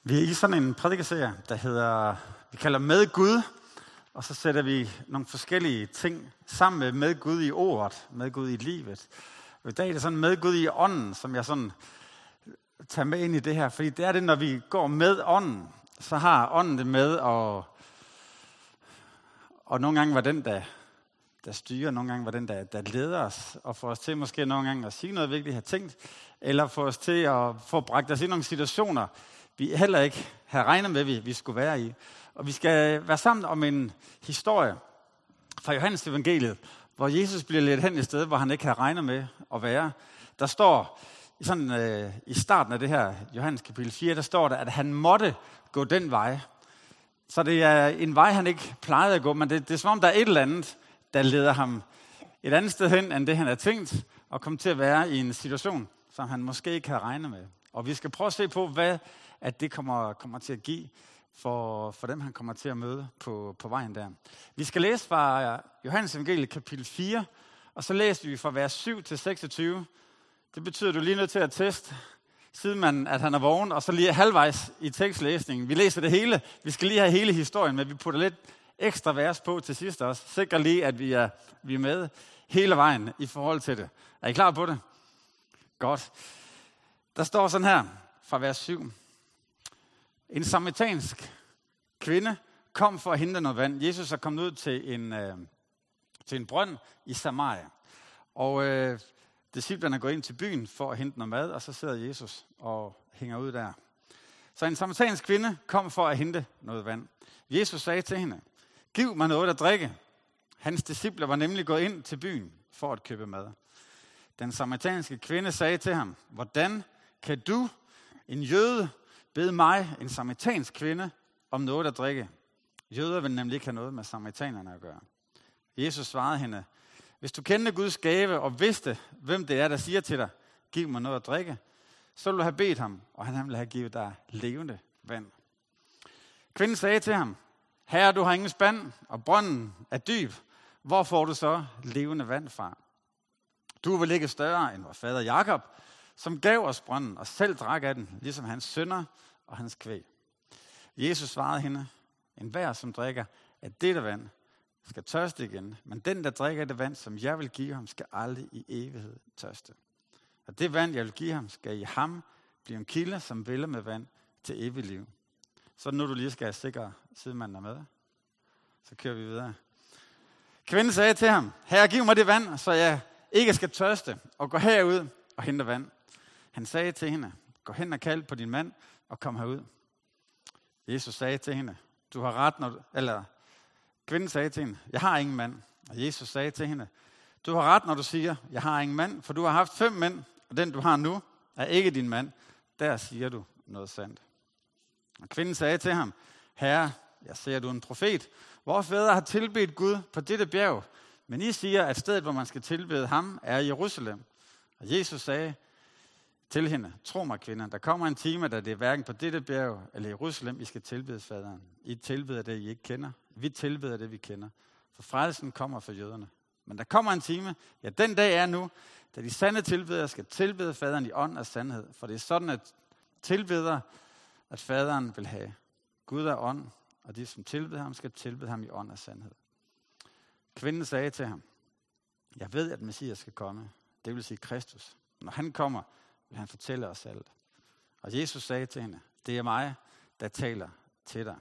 Vi er i sådan en prædikeserie, der hedder, vi kalder Med Gud, og så sætter vi nogle forskellige ting sammen med Gud i ordet, med Gud i livet. Og i dag er det sådan med Gud i ånden, som jeg sådan tager med ind i det her, fordi det er det, når vi går med ånden, så har ånden det med, og nogle gange var den, der styrer, nogle gange var den, der leder os, og får os til måske nogle gange at sige noget, vi ikke har tænkt, eller får os til at få bragt os i nogle situationer, vi heller ikke havde regnet med, vi skulle være i. Og vi skal være sammen om en historie fra Johannes evangeliet, hvor Jesus bliver ledt hen et sted, hvor han ikke havde regnet med at være. Der står i starten af det her Johannes kapitel 4, der står der, at han måtte gå den vej. Så det er en vej, han ikke plejede at gå, men det er som om, der er et eller andet, der leder ham et andet sted hen, end det han havde tænkt, og komme til at være i en situation, som han måske ikke havde regnet med. Og vi skal prøve at se på, hvad at det kommer til at give for dem, han kommer til at møde på vejen der. Vi skal læse fra Johannes evangeliet kapitel 4, og så læser vi fra vers 7 til 26. Det betyder, at du er lige nødt til at teste, siden at han er vågen, og så lige halvvejs i tekstlæsningen. Vi læser det hele. Vi skal lige have hele historien, men vi putter lidt ekstra vers på til sidst også. Sikrer lige, at vi er med hele vejen i forhold til det. Er I klar på det? Godt. Der står sådan her fra vers 7. En samaritansk kvinde kom for at hente noget vand. Jesus er kommet ud til en brønd i Samaria. Og disciplerne er gået ind til byen for at hente noget mad, og så sidder Jesus og hænger ud der. Så en samaritansk kvinde kom for at hente noget vand. Jesus sagde til hende, giv mig noget at drikke. Hans discipler var nemlig gået ind til byen for at købe mad. Den samaritanske kvinde sagde til ham, hvordan kan du, en jøde, bede mig, en samaritansk kvinde, om noget at drikke? Jøder vil nemlig ikke have noget med samaritanerne at gøre. Jesus svarede hende, hvis du kendte Guds gave og vidste, hvem det er, der siger til dig, giv mig noget at drikke, så ville du have bedt ham, og han ville have givet dig levende vand. Kvinden sagde til ham, herre, du har ingen spand, og brønden er dyb. Hvor får du så levende vand fra? Du er vel ikke større end vor fader Jakob, som gav os brønden og selv drak af den, ligesom hans sønner og hans kvæg. Jesus svarede hende, enhver som drikker af dette vand, skal tørste igen, men den, der drikker af det vand, som jeg vil give ham, skal aldrig i evighed tørste. Og det vand, jeg vil give ham, skal i ham blive en kilde, som vælger med vand til evigt liv. Så nu du lige skal have sikker sidemanden er med, så kører vi videre. Kvinden sagde til ham, herre, giv mig det vand, så jeg ikke skal tørste, og gå herud og hente vand. Han sagde til hende, gå hen og kald på din mand, og kom herud. Jesus sagde til hende, du har ret, kvinden sagde til hende, jeg har ingen mand. Og Jesus sagde til hende, du har ret, når du siger, jeg har ingen mand, for du har haft 5 mænd, og den du har nu, er ikke din mand. Der siger du noget sandt. Og kvinden sagde til ham, herre, jeg ser, du er en profet. Vor fædre har tilbedt Gud på dette bjerg, men I siger, at stedet, hvor man skal tilbede ham, er i Jerusalem. Og Jesus sagde til hende, tro mig kvinde, der kommer en time, da det er hverken på dette bjerg eller i Jerusalem, I skal tilbede faderen. I tilbeder det, I ikke kender. Vi tilbeder det, vi kender. For frelsen kommer for jøderne. Men der kommer en time, ja, den dag er nu, da de sande tilbedere skal tilbede faderen i ånd og sandhed. For det er sådan, at tilbeder, at faderen vil have. Gud er ånd, og de, som tilbeder ham, skal tilbede ham i ånd og sandhed. Kvinden sagde til ham, jeg ved, at Messias skal komme. Det vil sige Kristus. Når han kommer, vil han fortælle os alt. Og Jesus sagde til hende, det er mig, der taler til dig.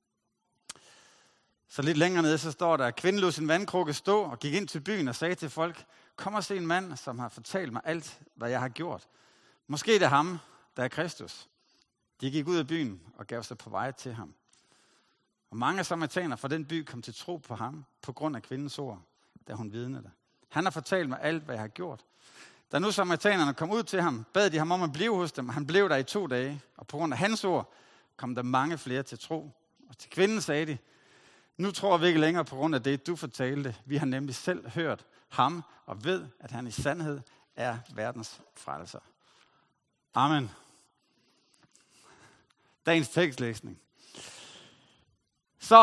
Så lidt længere nede, så står der, at kvinden lod sin vandkrukke stå og gik ind til byen og sagde til folk, kom og se en mand, som har fortalt mig alt, hvad jeg har gjort. Måske det er ham, der er Kristus. De gik ud af byen og gav sig på vej til ham. Og mange samaritaner fra den by kom til tro på ham, på grund af kvindens ord, da hun vidnede. Han har fortalt mig alt, hvad jeg har gjort. Da nu samaritanerne kom ud til ham, bad de ham om at blive hos dem, og han blev der i 2 dage. Og på grund af hans ord kom der mange flere til tro. Og til kvinden sagde de, nu tror vi ikke længere på grund af det, du fortalte. Vi har nemlig selv hørt ham og ved, at han i sandhed er verdens frelser. Amen. Dagens tekstlæsning. Så,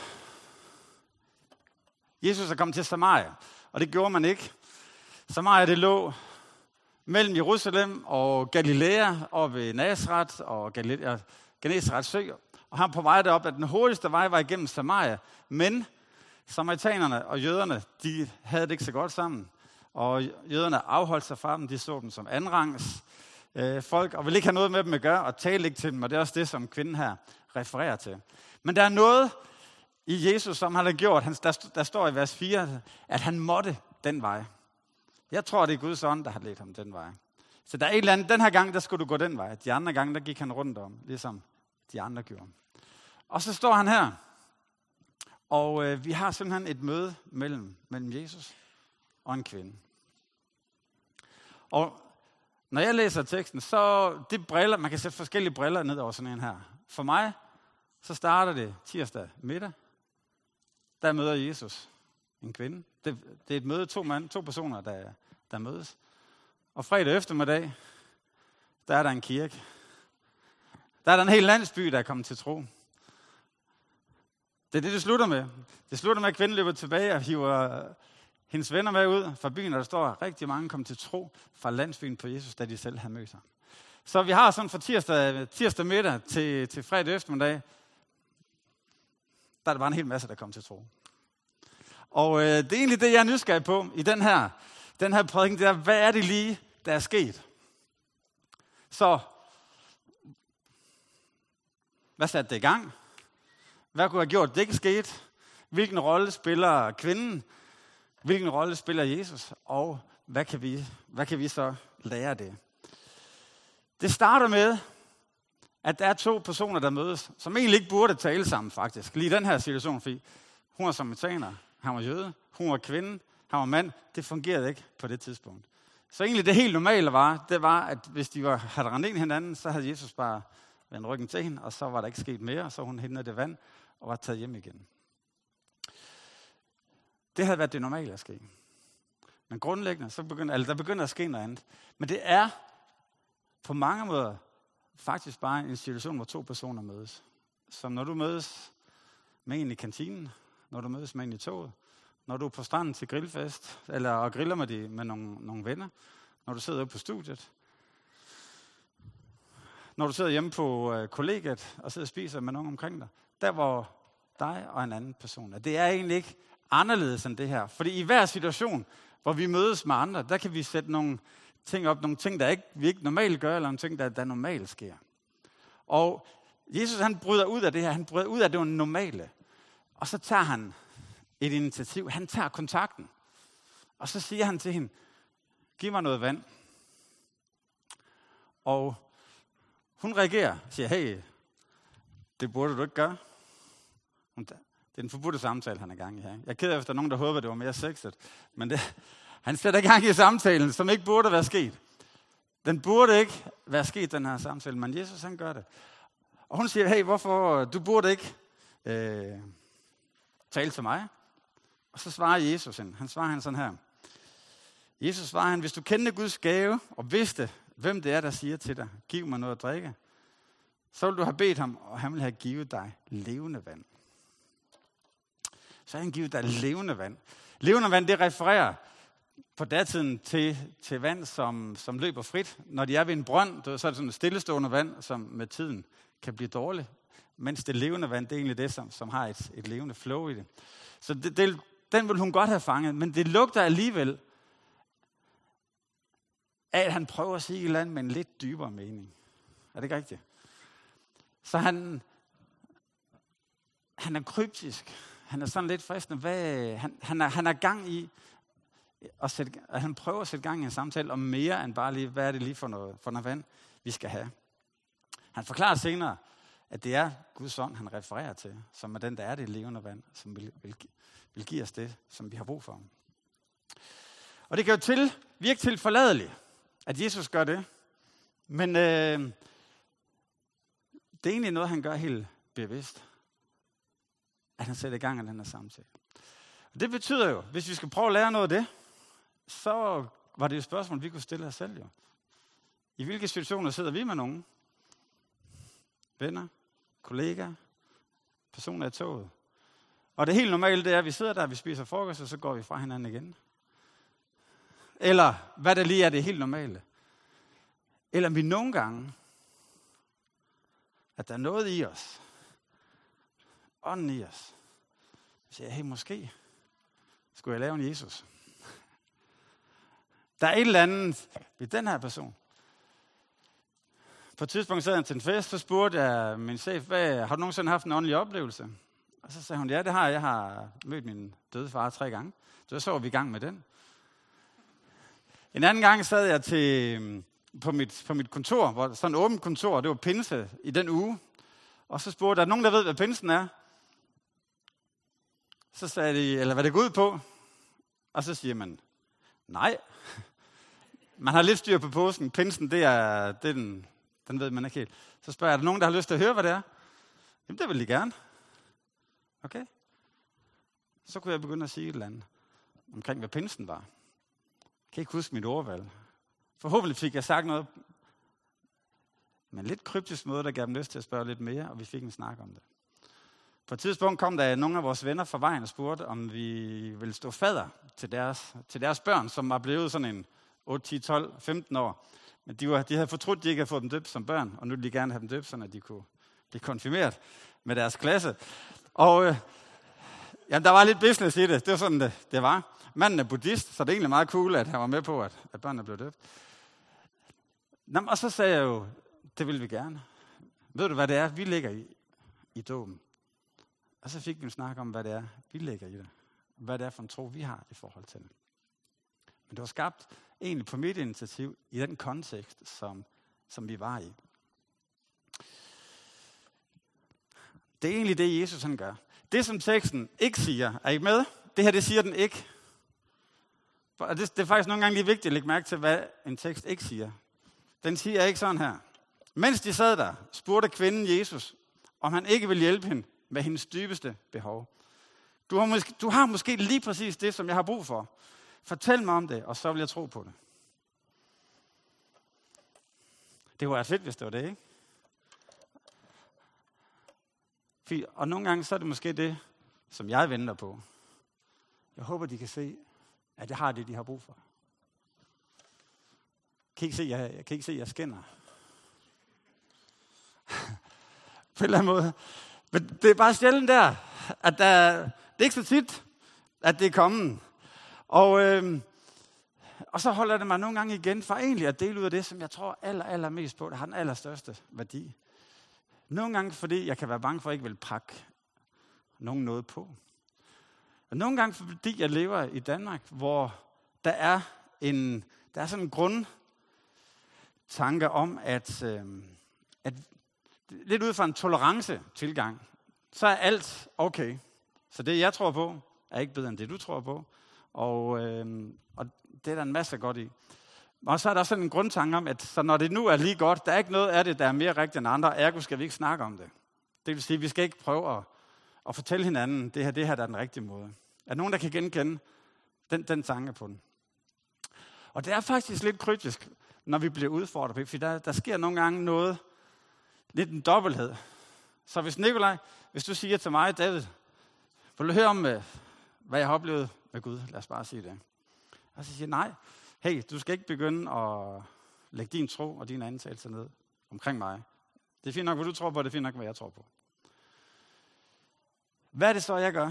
Jesus er kommet til Samaria, og det gjorde man ikke. Samaria, det lå mellem Jerusalem og Galilea, og ved Nazaret og Genesarets sø, og han på vej derop, at den hurtigste vej var igennem Samaria, men samaritanerne og jøderne, de havde det ikke så godt sammen, og jøderne afholdt sig fra dem, de så dem som andenrangs folk, og ville ikke have noget med dem at gøre, og tale ikke til dem, og det er også det, som kvinden her refererer til. Men der er noget i Jesus, som han har gjort, der står i vers 4, at han måtte den vej. Jeg tror, det er Guds ånd, der har ledt ham den vej. Så der er et eller andet, den her gang, der skulle du gå den vej. De andre gange, der gik han rundt om, ligesom de andre gjorde. Og så står han her, og vi har simpelthen et møde mellem Jesus og en kvinde. Og når jeg læser teksten, så det briller, man kan sætte forskellige briller ned over sådan en her. For mig, så starter det tirsdag middag. Der møder Jesus en kvinde. Det er et møde, to personer, der mødes. Og fredag eftermiddag, der er der en kirke. Der er der en hel landsby, der er kommet til tro. Det er det slutter med. Det slutter med, at kvinden løber tilbage og hiver hendes venner med ud fra byen, og der står, at rigtig mange kom til tro fra landsbyen på Jesus, da de selv havde mødt sig. Så vi har sådan fra tirsdag middag til fredag eftermiddag, der er der bare en hel masse, der kom til tro. Og det er egentlig det, jeg er nysgerrig på i den her prædiken, det er, hvad er det lige, der er sket? Så, hvad satte det i gang? Hvad kunne have gjort, det ikke skete? Hvilken rolle spiller kvinden? Hvilken rolle spiller Jesus? Og hvad kan vi så lære af det? Det starter med, at der er to personer, der mødes, som egentlig ikke burde tale sammen faktisk. Lige i den her situation, fordi hun var samaritaner, han var jøde, hun var kvinde, han var mand. Det fungerede ikke på det tidspunkt. Så egentlig det helt normale var, at hvis de havde rendt ind i hinanden, så havde Jesus bare vendt ryggen til hende, og så var der ikke sket mere, og så hun hentede det vand og var taget hjem igen. Det havde været det normale at ske. Men grundlæggende, der begynder at ske noget andet. Men det er på mange måder faktisk bare en situation, hvor to personer mødes. Som når du mødes med en i kantinen, når du mødes med en i toget, når du er på stranden til grillfest, og griller med nogle venner, når du sidder ude på studiet, når du sidder hjemme på kollegiet og sidder og spiser med nogen omkring dig. Der hvor dig og en anden person er. Det er egentlig ikke anderledes end det her. Fordi i hver situation, hvor vi mødes med andre, der kan vi sætte nogle ting op, nogle ting, vi ikke normalt gør, eller nogle ting, der normalt sker. Og Jesus, han bryder ud af det her. Han bryder ud af det normale. Og så tager han et initiativ. Han tager kontakten. Og så siger han til hende, giv mig noget vand. Og hun reagerer og siger, hey, det burde du ikke gøre. Det er en forbudte samtale, han er i gang i her. Jeg er ked af, hvis der er nogen, der håber, det var mere sexet. Men han sætter i gang i samtalen, som ikke burde være sket. Den burde ikke være sket, den her samtale, men Jesus, han gør det. Og hun siger, hey, hvorfor, du burde ikke tale til mig. Og så svarer Jesus hende. Han svarer hende sådan her. Jesus svarer hende, hvis du kendte Guds gave, og vidste, hvem det er, der siger til dig, giv mig noget at drikke, så vil du have bedt ham, og han vil have givet dig levende vand. Så har han givet dig levende vand. Levende vand, det refererer på datiden til vand, som løber frit. Når de er ved en brønd, så er det sådan et stillestående vand, som med tiden kan blive dårligt. Mens det levende vand, det er egentlig det, som har et levende flow i det. Så den vil hun godt have fanget, men det lugter alligevel af, at han prøver at sige et eller andet med en lidt dybere mening. Er det ikke rigtigt? Så han er kryptisk. Han er sådan lidt fristende. Han er gang i, at han prøver at sætte gang i en samtale om mere end bare lige, hvad er det lige for noget vand, vi skal have. Han forklarer senere, at det er Guds ånd, han refererer til, som er den, der er det levende vand, som vil give os det, som vi har brug for. Og det kan jo virke til forladeligt, at Jesus gør det. Men det er egentlig noget, han gør helt bevidst. At han sætter i gang af den her samtale. Og det betyder jo, hvis vi skal prøve at lære noget af det, så var det et spørgsmål, vi kunne stille os selv jo. I hvilke situationer sidder vi med nogen? Venner, kollegaer, personer i toget. Og det helt normale, det er, at vi sidder der, vi spiser frokost, og så går vi fra hinanden igen. Eller hvad det lige er, det helt normale. Eller vi nogle gange at der er noget i os. Ånden i os. Så siger jeg, hey, måske skulle jeg lave en Jesus. Der er et eller andet ved den her person. På et tidspunkt sad jeg til en fest, så spurgte jeg min chef, har du nogensinde haft en åndelig oplevelse? Og så sagde hun, ja, det har jeg. Jeg har mødt min døde far 3 gange. Så var vi i gang med den. En anden gang sad jeg på mit kontor, hvor sådan et åbent kontor, det var pinse i den uge. Og så spurgte der nogen, der ved, hvad pinsen er? Så sagde de, eller hvad det går ud på? Og så siger man, nej. Man har lidt styr på påsken. Pinsen, det er den ved man ikke helt. Så spørger jeg, er der nogen, der har lyst til at høre, hvad det er? Jamen, det vil de gerne. Okay. Så kunne jeg begynde at sige et eller andet omkring, hvad pinsen var. Jeg kan ikke huske mit ordvalg. Forhåbentlig fik jeg sagt noget, men lidt kryptisk måde, der gav dem lyst til at spørge lidt mere, og vi fik en snak om det. På et tidspunkt kom der nogle af vores venner fra vejen og spurgte, om vi ville stå fadder til deres børn, som var blevet sådan en 8, 10, 12, 15 år. Men de havde fortrudt, at de ikke havde fået dem døbt som børn, og nu ville de gerne have dem døbt, så de kunne blive konfirmeret med deres klasse. Og jamen, der var lidt business i det. Det var sådan, det var. Manden er buddhist, så det er egentlig meget cool, at han var med på, at børnene blev døbt. Og så sagde jeg jo, det vil vi gerne. Ved du, hvad det er, vi lægger i dåben? Og så fik vi en snak om, hvad det er, vi lægger i det. Hvad det er for en tro, vi har i forhold til det. Men det var skabt egentlig på mit initiativ i den kontekst, som vi var i. Det er egentlig det, Jesus han gør. Det, som teksten ikke siger, er I med? Det her, det siger den ikke. Og det er faktisk nogle gange lige vigtigt at lægge mærke til, hvad en tekst ikke siger. Den siger ikke sådan her. Mens de sad der, spurgte kvinden Jesus, om han ikke ville hjælpe hende med hendes dybeste behov. Du har måske lige præcis det, som jeg har brug for. Fortæl mig om det, og så vil jeg tro på det. Det var fedt, hvis det var det, ikke? Og nogle gange så er det måske det, som jeg venter på. Jeg håber, de kan se, at jeg har det, de har brug for. Jeg kan ikke se, at jeg skinner. På en eller anden måde. Men det er bare sjældent der, at det er ikke så tit, at det er kommet. Og så holder det mig nogle gange igen for egentlig at dele ud af det, som jeg tror allermest på, der har den allerstørste værdi. Nogle gange, fordi jeg kan være bange for, at jeg ikke vil pakke nogen noget på. Og nogle gange, fordi jeg lever i Danmark, hvor der er sådan en grundtanke om, at lidt ud fra en tolerance-tilgang, så er alt okay. Så det, jeg tror på, er ikke bedre end det, du tror på. Og det er der en masse godt i. Og så er der sådan en grundtanke om, at så når det nu er lige godt, der er ikke noget af det, der er mere rigtigt end andre, ergo skal vi ikke snakke om det. Det vil sige, at vi skal ikke prøve at fortælle hinanden, det her der er den rigtige måde. Er der nogen, der kan genkende den tanke på den? Og det er faktisk lidt kryptisk, når vi bliver udfordret, for der sker nogle gange noget, lidt en dobbelthed. Så hvis du siger til mig, David, vil du høre om, hvad jeg har oplevet med Gud? Lad os bare sige det. Og så siger jeg, nej, hey, du skal ikke begynde at lægge din tro og dine antagelser ned omkring mig. Det er fint nok, hvad du tror på, det er fint nok, hvad jeg tror på. Hvad er det så, jeg gør?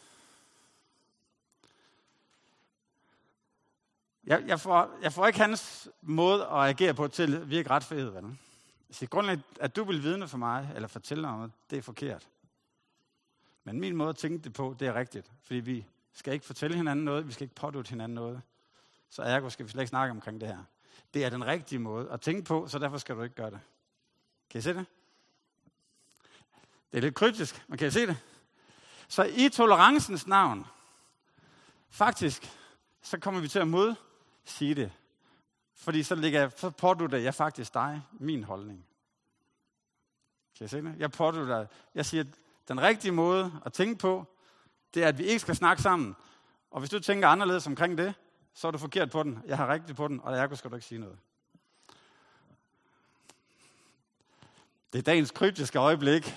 Jeg får ikke hans måde at agere på til at virke retfærdighed, vel? Så grundlæggende, at du vil vidne for mig, eller fortælle mig noget, det er forkert. Men min måde at tænke det på, det er rigtigt. Fordi vi skal ikke fortælle hinanden noget, vi skal ikke pådutte hinanden noget. Så ergo skal vi slet ikke snakke omkring det her. Det er den rigtige måde at tænke på, så derfor skal du ikke gøre det. Kan I se det? Det er lidt kryptisk, men kan I se det? Så i tolerancens navn, faktisk, så kommer vi til at modsige det. Fordi så pådutter jeg faktisk dig min holdning. Kan I se det? Jeg siger, at den rigtige måde at tænke på, det er, at vi ikke skal snakke sammen. Og hvis du tænker anderledes omkring det, så er du forkert på den. Jeg har rigtigt på den, og ergo skal du ikke sige noget. Det er dagens kryptiske øjeblik.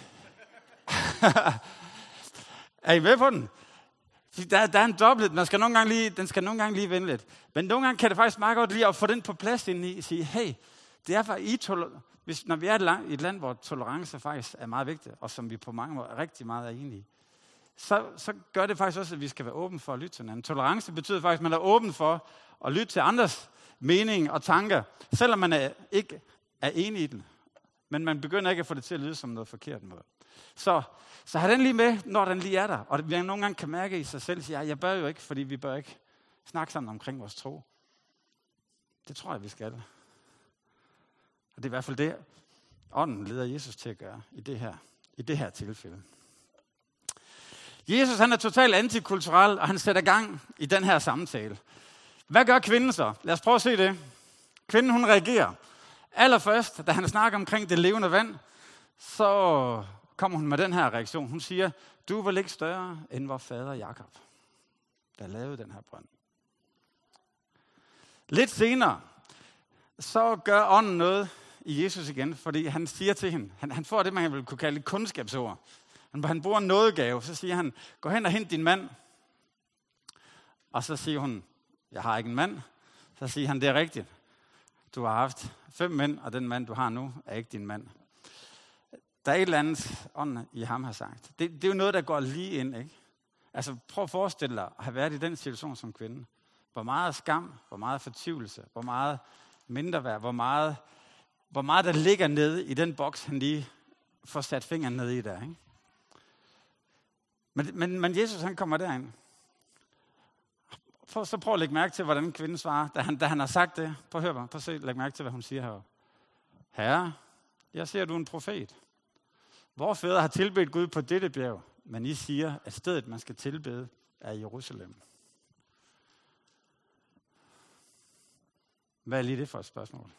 Er I med på den? Der er en dobbelt. Den skal nogle gange lige vende lidt. Men nogle gange kan det faktisk meget godt lige at få den på plads ind i og sige, hey, det er for I når vi er i et land, hvor tolerance faktisk er meget vigtigt, og som vi på mange måder rigtig meget er enige i, så gør det faktisk også, at vi skal være åbne for at lytte til hinanden. Tolerance betyder faktisk, at man er åben for at lytte til andres mening og tanker, selvom man ikke er enig i den. Men man begynder ikke at få det til at lyde som noget forkert noget. Så have den lige med, når den lige er der. Og vi nogle gange kan mærke i sig selv, at jeg bør jo ikke, fordi vi bør ikke snakke sammen omkring vores tro. Det tror jeg, vi skal. Og det er i hvert fald det, ånden leder Jesus til at gøre i det her tilfælde. Jesus han er totalt antikulturel, og han sætter gang i den her samtale. Hvad gør kvinden så? Lad os prøve at se det. Kvinden hun reagerer. Allerførst, da han snakker omkring det levende vand, så kommer hun med den her reaktion. Hun siger, du var ikke større end vor fader Jakob, der lavede den her brønd. Lidt senere, så gør ånden noget i Jesus igen, fordi han siger til hende, han får det, man vil kunne kalde et kundskabsord. Han bruger en nådegave, så siger han, gå hen og hent din mand. Og så siger hun, jeg har ikke en mand. Så siger han, det er rigtigt. Du har haft 5 mænd, og den mand, du har nu, er ikke din mand. Der er et eller andet ånd i ham har sagt. Det er jo noget, der går lige ind, ikke? Altså prøv at forestille dig at have været i den situation som kvinde. Hvor meget skam, hvor meget fortvivlelse, hvor meget mindreværd, hvor meget der ligger nede i den boks, han lige får sat fingeren ned i der, ikke? Men Jesus, han kommer derind. Så prøv at lægge mærke til, hvordan kvinden svarer, da han har sagt det. Prøv at se, læg mærke til, hvad hun siger her. Herre, jeg ser, du er en profet. Vor fædre har tilbedt Gud på dette bjerg, men I siger, at stedet, man skal tilbede, er i Jerusalem. Hvad er lige det for et spørgsmål?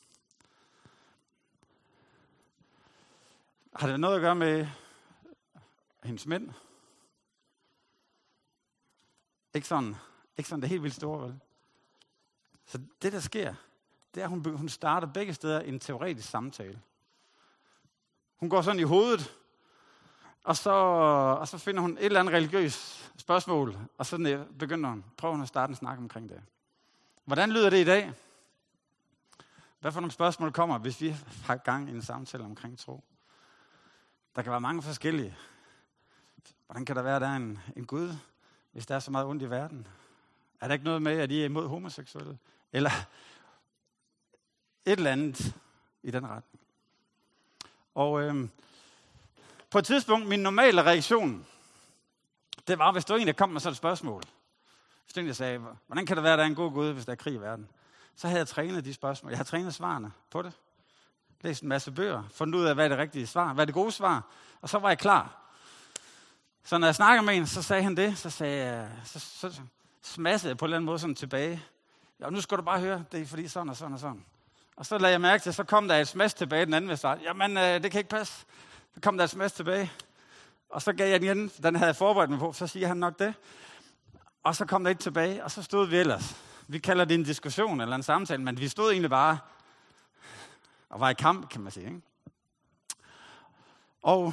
Har det noget at gøre med hendes mænd? Ikke sådan det helt vildt store, vel? Så det, der sker, det er, at hun starter begge steder en teoretisk samtale. Hun går sådan i hovedet, og så finder hun et eller andet religiøst spørgsmål, og så prøver hun at starte en snak omkring det. Hvordan lyder det i dag? Hvad for nogle spørgsmål kommer, hvis vi har gang i en samtale omkring tro? Der kan være mange forskellige. Hvordan kan der være, der er en Gud, hvis der er så meget ondt i verden? Er der ikke noget med, at I er imod homoseksuelle? Eller et eller andet i den retning. Og på et tidspunkt, min normale reaktion, det var, hvis der en, der kom med sådan et spørgsmål. Hvis der en, der sagde, hvordan kan det være, at der er en god Gud, hvis der er krig i verden? Så havde jeg trænet de spørgsmål. Jeg har trænet svarene på det. Læst en masse bøger. Fundet ud af, hvad er det rigtige svar. Hvad er det gode svar? Og så var jeg klar. Så når jeg snakker med en, så sagde han det. Så smassede jeg på en eller anden måde sådan tilbage. Ja, nu skal du bare høre, det er fordi sådan og sådan og sådan. Og så lagde jeg mærke til, så kom der et smash tilbage den anden ved start. Jamen, det kan ikke passe. Så kom der et smash tilbage. Og så gav jeg den igen. Den havde jeg forberedt mig på. Så siger han nok det. Og så kom der et tilbage, og så stod vi ellers. Vi kalder det en diskussion eller en samtale, men vi stod egentlig bare og var i kamp, kan man sige. Ikke? Og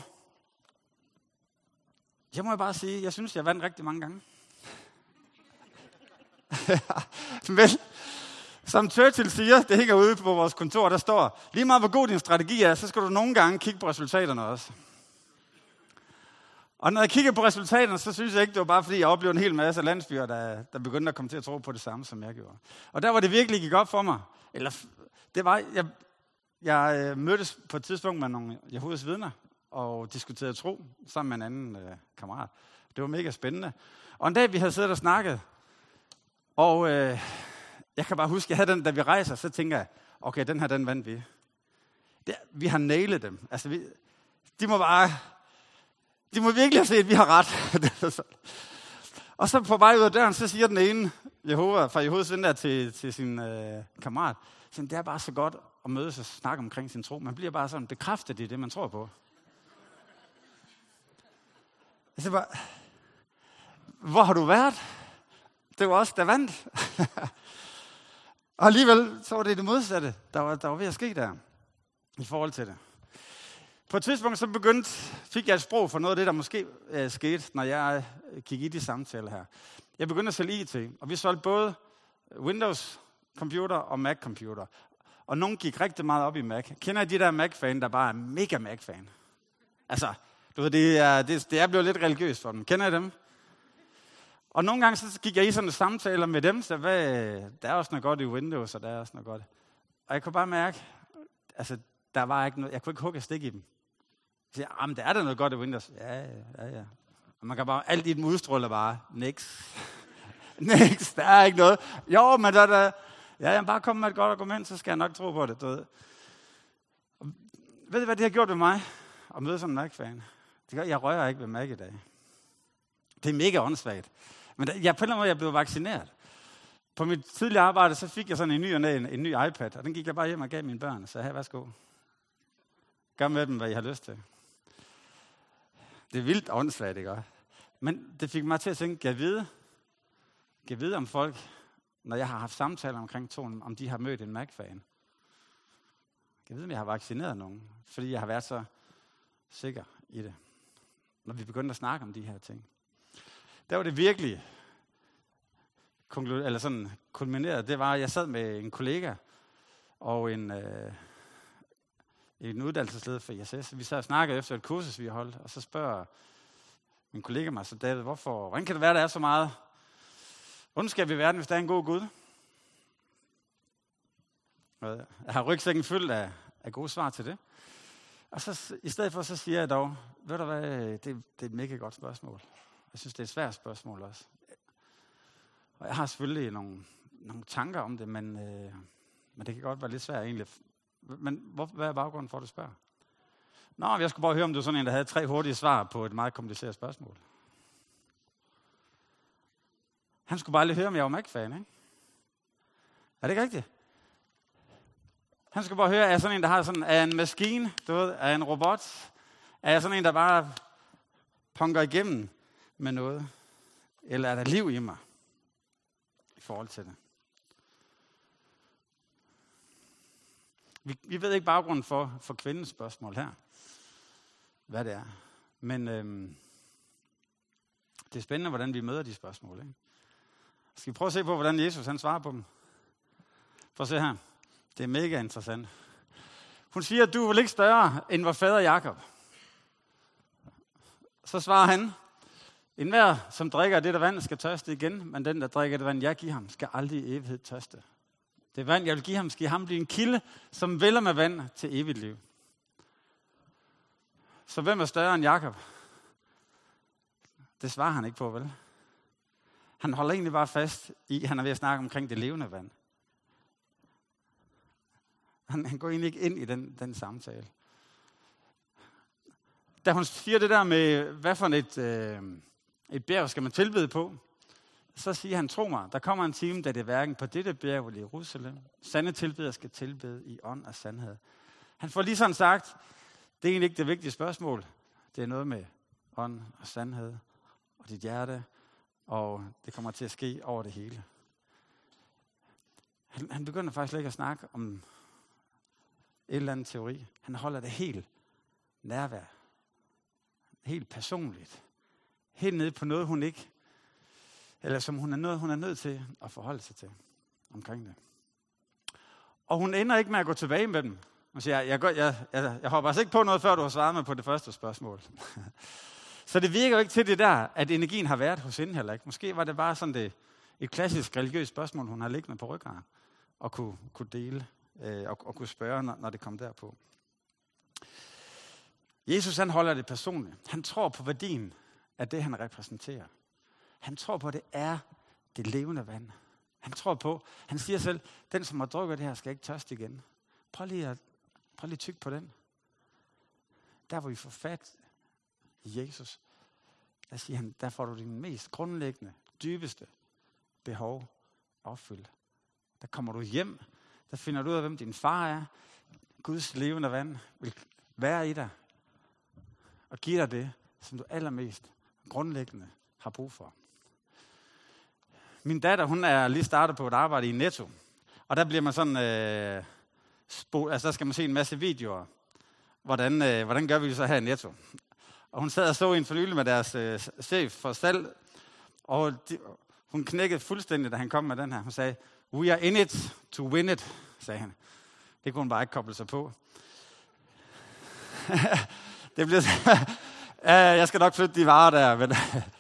jeg må jo bare sige, jeg synes, jeg vandt rigtig mange gange. Men som Churchill siger, det hænger ude på vores kontor, der står, lige meget hvor god din strategi er, så skal du nogle gange kigge på resultaterne også. Og når jeg kigger på resultaterne, så synes jeg ikke, det var bare fordi, jeg oplevede en hel masse landsbyer, der begyndte at komme til at tro på det samme, som jeg gjorde. Og der var det virkelig gik op for mig. Det var, jeg mødtes på et tidspunkt med nogle Jehovas vidner, og diskuterede tro sammen med en anden kammerat. Det var mega spændende. Og en dag, vi havde siddet og snakket, og jeg kan bare huske, jeg havde den, da vi rejser, så tænker jeg, okay, den her, den vandt vi. Vi har nailet dem. Altså, de må virkelig have set, at vi har ret. Og så på vej ud af døren, så siger den ene fra Jehovas vidner til sin kammerat, det er bare så godt at mødes og snakke omkring sin tro. Man bliver bare sådan bekræftet i det, man tror på. Jeg siger bare, hvor har du været? Det var os, der vandt. Og alligevel, så var det modsatte, der var ved at ske der, i forhold til det. På et tidspunkt, så fik jeg et sprog for noget af det, der måske skete, når jeg gik i de samtaler her. Jeg begyndte at sælge IT, og vi solgte både Windows-computer og Mac-computer. Og nogen gik rigtig meget op i Mac. Kender I de der Mac-fan, der bare er mega Mac-fan? Altså, du ved, det er blevet lidt religiøst for dem. Kender I dem? Og nogle gange så gik jeg i sådan en samtaler med dem, så der er også noget godt i Windows, og der er også noget godt. Og jeg kunne bare mærke, altså, der var ikke noget, jeg kunne ikke hugge stik i dem. Jeg siger, jamen, der er der noget godt i Windows. Ja. Og man kan bare, alt i den udstråler bare, niks, der er ikke noget. Jo, men der jeg bare komme med et godt argument, så skal jeg nok tro på det, du ved. Og ved du, hvad det har gjort ved mig? At møde sådan en Mac-fan. Det gør, jeg rører ikke ved Mac i dag. Det er mega åndssvagt. Men på en eller anden måde, jeg blev vaccineret. På mit tidligere arbejde, så fik jeg sådan en ny iPad, og den gik jeg bare hjem og gav mine børn, så her, værsgo. Gør med dem, hvad I har lyst til. Det er vildt åndssvagt, ikke? Men det fik mig til at tænke, kan jeg vide om folk, når jeg har haft samtaler omkring tonen, om de har mødt en Mac-fan. Kan jeg vide, om jeg har vaccineret nogen, fordi jeg har været så sikker i det. Når vi begyndte at snakke om de her ting. Der var det virkelig kulmineret. Det var, at jeg sad med en kollega og en uddannelsesleder for ISS. Vi sad og snakkede efter et kursus, vi holdt, og så spørger min kollega mig, så David, hvordan kan det være, der er så meget ondskab i verden, hvis der er en god Gud? Jeg har rygsækken fyldt af gode svar til det. Og så i stedet for, så siger jeg dog, ved du hvad, det er et mega godt spørgsmål. Jeg synes, det er et svært spørgsmål også. Og jeg har selvfølgelig nogle tanker om det, men det kan godt være lidt svært egentlig. Men hvad er baggrunden for, at du spørger? Nå, jeg skulle bare høre, om du er sådan en, der havde 3 hurtige svar på et meget kompliceret spørgsmål. Han skulle bare lige høre, om jeg var Mac-fan, ikke? Er det ikke rigtigt? Han skulle bare høre, er jeg sådan en, der har sådan, er en maskine, du ved, er en robot? Er jeg sådan en, der bare punker igennem med noget? Eller er der liv i mig i forhold til det? Vi ved ikke baggrunden for kvindens spørgsmål her, hvad det er. Men det er spændende, hvordan vi møder de spørgsmål, ikke? Skal vi prøve at se på, hvordan Jesus han svarer på dem? Prøv at se her. Det er mega interessant. Hun siger, at du er vel ikke større end vor fader Jakob. Så svarer han, enhver, som drikker af det der vand, skal tørste igen, men den, der drikker det vand, jeg giver ham, skal aldrig i evighed tørste. Det vand, jeg vil give ham, skal ham blive en kilde, som vælger med vand til evigt liv. Så hvem er større end Jakob? Det svarer han ikke på, vel? Han holder egentlig bare fast i, han er ved at snakke omkring det levende vand. Han går egentlig ikke ind i den samtale. Da hun siger det der med, hvad for et bjerg skal man tilbede på, så siger han, tro mig, der kommer en time, da det hverken på dette bjerg eller i Jerusalem. Sande tilbeder skal tilbede i ånd og sandhed. Han får lige sådan sagt, det er egentlig ikke det vigtige spørgsmål. Det er noget med ånd og sandhed og dit hjerte, og det kommer til at ske over det hele. Han begynder faktisk ikke at snakke om et eller andet teori. Han holder det helt nærvær. Helt personligt. Helt nede på noget, hun ikke, eller som hun er nødt til at forholde sig til omkring det. Og hun ender ikke med at gå tilbage med dem. Hun siger, jeg hopper altså ikke på noget, før du har svaret mig på det første spørgsmål. Så det virker jo ikke til det der, at energien har været hos hende heller ikke. Måske var det bare sådan et klassisk religiøst spørgsmål, hun har liggende på ryggraden, og kunne dele og kunne spørge, når det kom derpå. Jesus han holder det personligt. Han tror på værdien af det, han repræsenterer. Han tror på, at det er det levende vand. Han siger selv, den som har drukket det her, skal ikke tørste igen. Prøv lige at tykke på den. Der hvor vi får fat i Jesus, der siger han, der får du din mest grundlæggende, dybeste behov opfyldt. Der kommer du hjem, der finder du ud af, hvem din far er. Guds levende vand vil være i dig og give dig det, som du allermest grundlæggende har brug for. Min datter, hun er lige startet på et arbejde i Netto, og der bliver man sådan, der skal man se en masse videoer. Hvordan gør vi det så her i Netto? Og hun sad og så en for nylig med deres chef for salg, og hun knækkede fuldstændig, da han kom med den her. Hun sagde, we are in it to win it, sagde han. Det kunne hun bare ikke koble sig på. Det bliver jeg skal nok flytte de varer der, men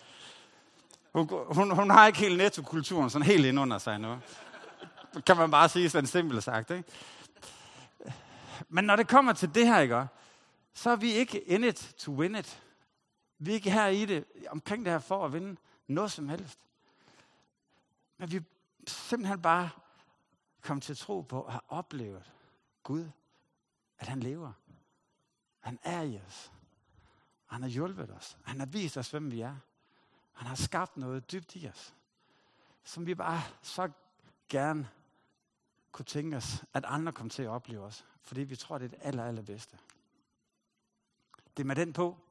hun har ikke helt nettokulturen sådan helt ind under sig nu. Kan man bare sige sådan simpelt sagt, ikke? Men når det kommer til det her, ikke, så er vi ikke in it to win it. Vi er ikke her i det, omkring det her for at vinde noget som helst. Men vi er simpelthen bare kommet til at tro på og har oplevet Gud, at han lever. Han er i os. Han har hjulpet os. Han har vist os, hvem vi er. Han har skabt noget dybt i os, som vi bare så gerne kunne tænke os, at andre kom til at opleve os. Fordi vi tror, det er det allerbedste. Det er med den på.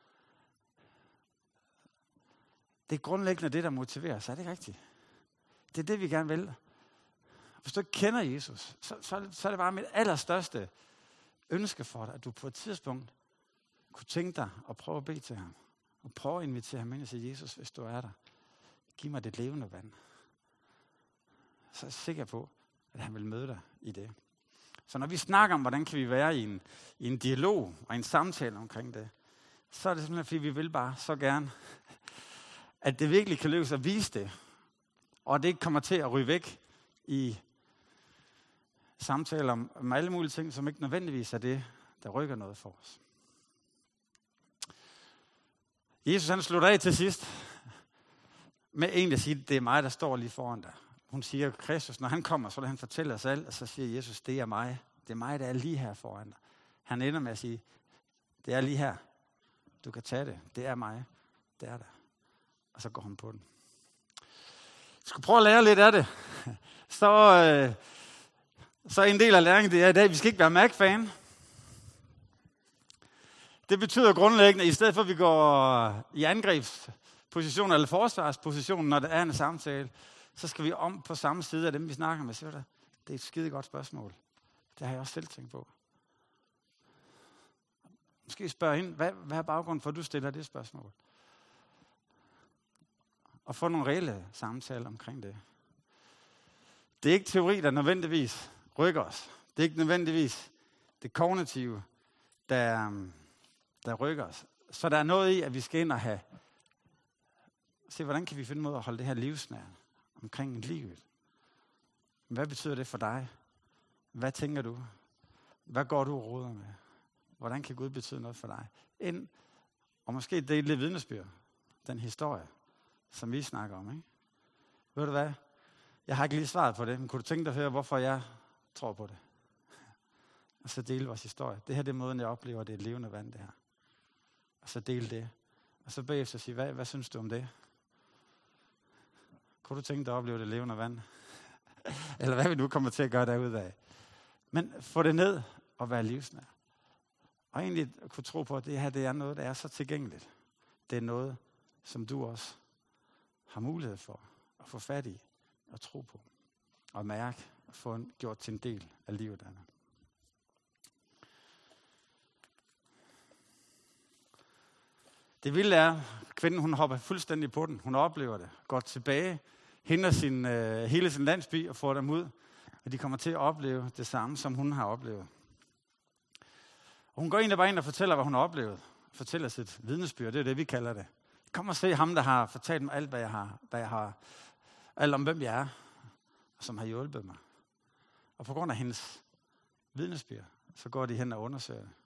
Det er grundlæggende det, der motiverer os. Er det ikke rigtigt? Det er det, vi gerne vil. Hvis du ikke kender Jesus, så er det bare mit allerstørste ønske for dig, at du på et tidspunkt kunne tænke dig at prøve at bede til ham. Og prøve at invitere ham ind og sige, Jesus, hvis du er der, giv mig det levende vand. Så er jeg sikker på, at han vil møde dig i det. Så når vi snakker om, hvordan kan vi være i en dialog og en samtale omkring det, så er det simpelthen, fordi vi vil bare så gerne, at det virkelig kan lykkes at vise det, og at det ikke kommer til at ryge væk i samtaler om alle mulige ting, som ikke nødvendigvis er det, der rykker noget for os. Jesus han slutter af til sidst med en, der siger, det er mig, der står lige foran dig. Hun siger, Kristus, når han kommer, så vil han fortælle os alt, og så siger Jesus, det er mig. Det er mig, der er lige her foran dig. Han ender med at sige, det er lige her. Du kan tage det. Det er mig. Det er der. Og så går hun på den. Jeg skulle prøve at lære lidt af det. Så en del af læringen, det er i dag, vi skal ikke være Mac-fan. Det betyder grundlæggende, at i stedet for at vi går i angrebsposition eller forsvarsposition, når der er en samtale, så skal vi om på samme side af dem, vi snakker med. Det er et skide godt spørgsmål. Det har jeg også selv tænkt på. Måske spørge ind, hvad er baggrunden for, at du stiller det spørgsmål? Og få nogle reelle samtaler omkring det. Det er ikke teori, der nødvendigvis rykker os. Det er ikke nødvendigvis det kognitive, der rykker os. Så der er noget i, at vi skal ind og se, hvordan kan vi finde måde at holde det her livsnært omkring livet. Hvad betyder det for dig? Hvad tænker du? Hvad går du og roder med? Hvordan kan Gud betyde noget for dig? Og måske dele det vidnesbyrd, den historie, som vi snakker om. Ikke? Ved du hvad? Jeg har ikke lige svaret på det, men kunne du tænke dig at høre, hvorfor jeg tror på det? Og så dele vores historie. Det her det er måden, jeg oplever, det er et levende vand, det her. Og så dele det. Og så bagefter sige, hvad synes du om det? Kunne du tænke dig at opleve det levende vand? Eller hvad vi nu kommer til at gøre derudad? Men få det ned og være livsnær. Og egentlig kunne tro på, at det her det er noget, der er så tilgængeligt. Det er noget, som du også har mulighed for at få fat i og tro på. Og mærke og få gjort til en del af livet af det. Det vilde er, kvinden hun hopper fuldstændig på den. Hun oplever det. Går tilbage, henter hele sin landsby og får dem ud. Og de kommer til at opleve det samme, som hun har oplevet. Og hun går egentlig bare ind og fortæller, hvad hun har oplevet. Fortæller sit vidnesbyrd. Det er det, vi kalder det. Kom og se ham, der har fortalt mig alt, hvad jeg har alt om, hvem jeg er, og som har hjulpet mig. Og på grund af hendes vidnesbyrd, så går de hen og undersøger det.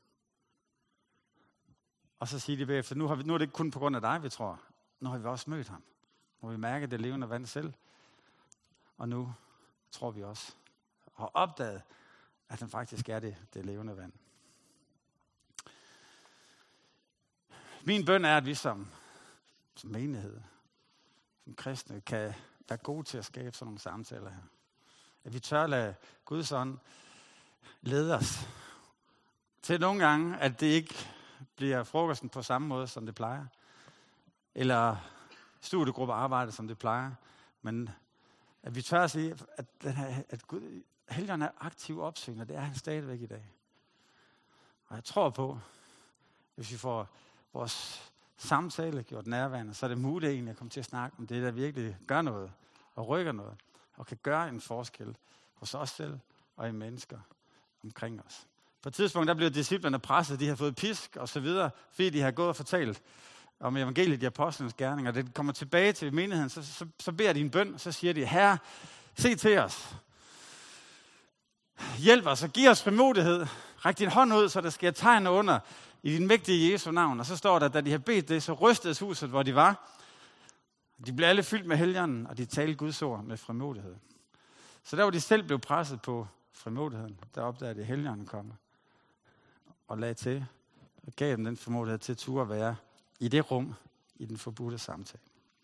Og så siger de bagefter, nu er det ikke kun på grund af dig, vi tror. Nu har vi også mødt ham. Nu har vi mærket det levende vand selv. Og nu tror vi også og opdaget, at han faktisk er det levende vand. Min bøn er, at vi som menighed, som kristne, kan være gode til at skabe sådan nogle samtaler her. At vi tør lade Guds ånd lede os til nogle gange, at det ikke bliver frokosten på samme måde, som det plejer. Eller studiegruppearbejde, som det plejer. Men at vi tør at sige, at Gud, Helligånden er aktiv opsyn, og det er han stadigvæk i dag. Og jeg tror på, hvis vi får vores samtale gjort nærværende, så er det muligt egentlig at komme til at snakke om det, der virkelig gør noget, og rykker noget, og kan gøre en forskel hos os selv og i mennesker omkring os. På et tidspunkt, der blev disciplerne presset, de har fået pisk og så videre, fordi de har gået og fortalt om evangeliet i apostlenes gerninger. Det kommer tilbage til menigheden, så beder de en bøn, så siger de, Herre, se til os. Hjælp os og giv os frimodighed. Ræk din hånd ud, så der sker tegn under i din mægtige Jesu navn. Og så står der, da de har bedt det, så rystedes huset, hvor de var. De blev alle fyldt med Helligånden, og de talte Guds ord med frimodighed. Så der hvor de selv blev presset på frimodigheden, der opdagede de, at Helligånden kom og lagde til og gav dem den frimodighed til at turde være i det rum, i den forbudte samtale.